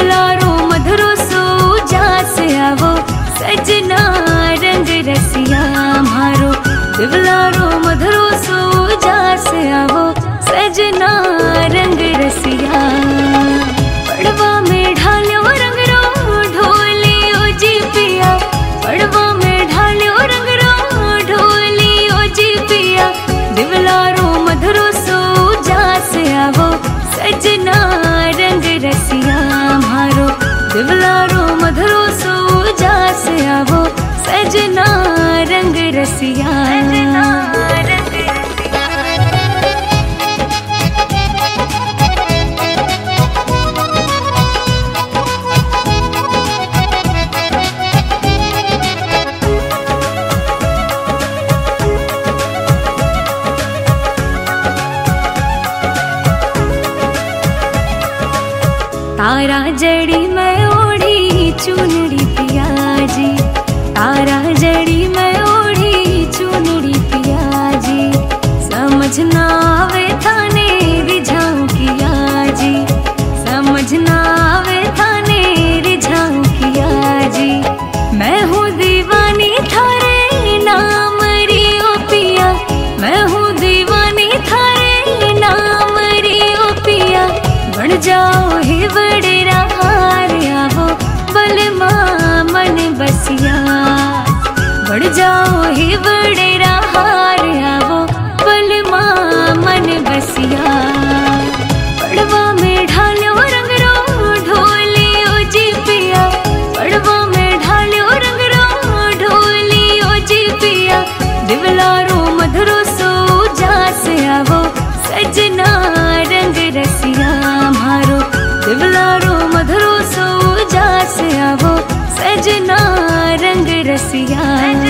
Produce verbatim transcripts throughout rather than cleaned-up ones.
दिवलारो मधुरो सूजा से आवो सजना रंग रसिया मारो। दिवलारो मधुरो सूजा से आवो सजना रंग रसिया। पड़वा में ढालो रंग रो ढोली ओ जी पिया। पड़वा में ढालो रंग रो ढोली ओ जी पिया। दिवलारो मधुरो सूजा से आवो सजना रंग रसिया मारो। दिवलारो मधुरो सूजा से आवो सजना रंग रसिया। तारा जड़ी मैं ओढ़ी चुनड़ी पिया जी। तारा जड़ी मैं ओढ़ी चुनड़ी पिया जी। समझ ना आवे थाने रिझाऊं किया जी। समझ ना आवे थाने रिझाऊं किया जी। मैं हूँ दीवानी थारे नाम री ओ पिया। मैं हूँ दीवानी थारे नाम री ओ पिया। बन जाओ ही बड़ेरा हार आवो बलमा मन बसिया। बढ़ जाओ ही बड़ेरा हार आवो बलमा मन बसिया। पड़वा में ढालो रंग रो ढोली ओ जी पिया। पड़वा में ढालो रंग रो ढोली ओ जी पिया। दिवलारो मधुरो सूजा से आवो सजना रंग रसिया मारो। दिवलारो मधुरो सूजा से आवो सजना रंग रसिया।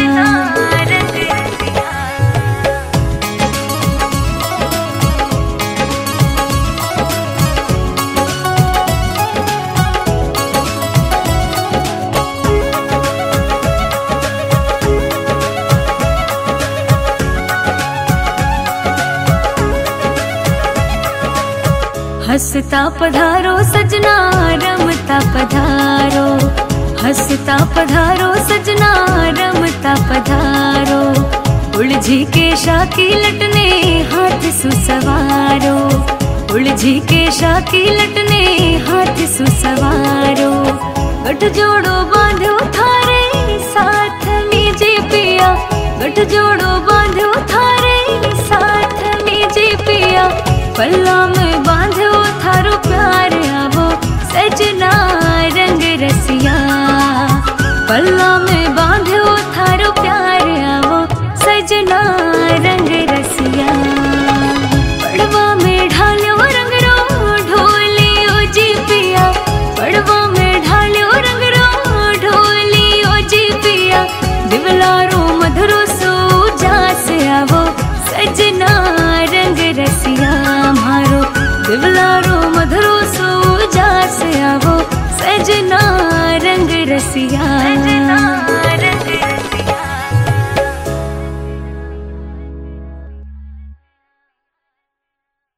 हंसता पधारो सजना रमता पधारो। हंसता पधारो सजना रमता पधारो। उलझी के शाकी लटने हाथ सुसवारो। उलझी के शाकी लटने हाथ सुसवारो। गठ जोड़ो बांधो थारे साथ में जे पिया। गठ जोड़ो बांधो थारे साथ में जे पिया। पल्ला में बांधो थारो प्यार आवो सजना रंग रसिया। पल्ला में बांधो थारो प्यार आवो सजना रंग रसिया। पड़वा में ढालो रंग रो ढोली ओ जी पिया। पड़वा में ढालो रंग रो ढोली ओ जी पिया। दिवलारो मधुरो सूजा से आवो सजना रंग रसिया मारो। दिवलारो मधुरो सूजा से आवो सजना रंग रसिया।